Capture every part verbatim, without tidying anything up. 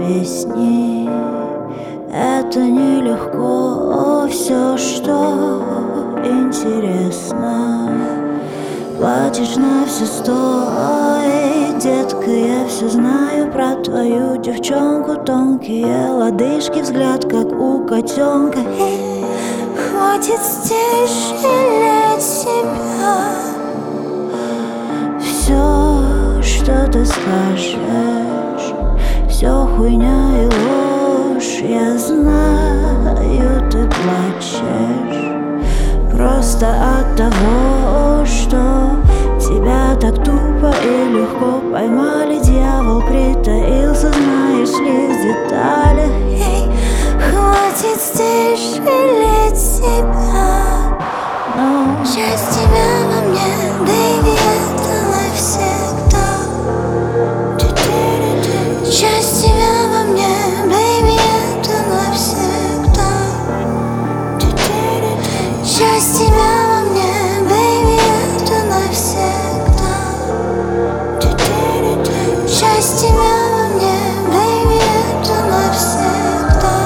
плесни. Это нелегко, все, что интересно. Платишь на все сто, эй, детка, я все знаю про твою девчонку. Тонкие лодыжки, взгляд, как у котенка. Хватит здесь жалеть себя. Все, что ты скажешь, все хуйня и ложь. Я знаю, ты плачешь просто от того, что тебя так тупо и легко поймали. Дьявол притаился, знаешь ли, в деталях. Эй, хватит здесь жалеть себя. Но часть тебя во мне, baby, это навсегда. Часть тебя во мне, baby, это навсегда. Часть тебя во мне, baby, это навсегда. Часть тебя во мне, baby, это навсегда.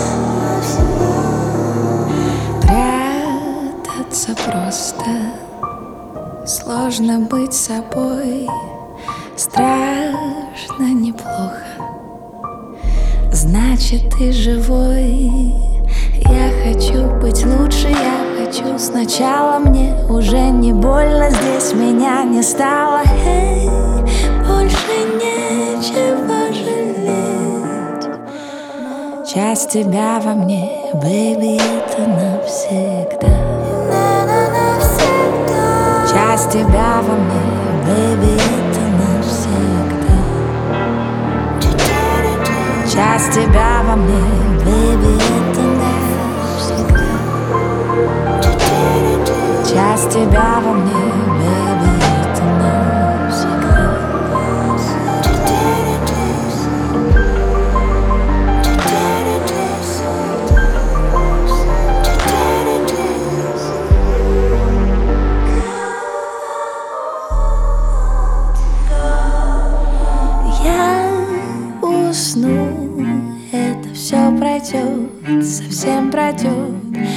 Прятаться просто, сложно быть собой. Страшно, неплохо, значит ты живой. Я хочу быть лучше, я хочу сначала. Мне уже не больно, здесь меня не стало. Эй, больше нечего жалеть. Часть тебя во мне, baby, это навсегда. Часть тебя во мне, baby, это навсегда. Часть тебя во мне, baby, это навсегда. Часть тебя во мне, baby, это навсегда. Я усну, это все пройдет, совсем пройдет.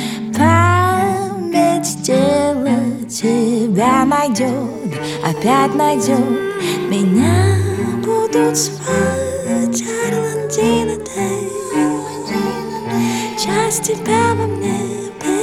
Память тело тебя найдет, опять найдет. Меня будут звать Орландина Дэй. Часть тебя во мне,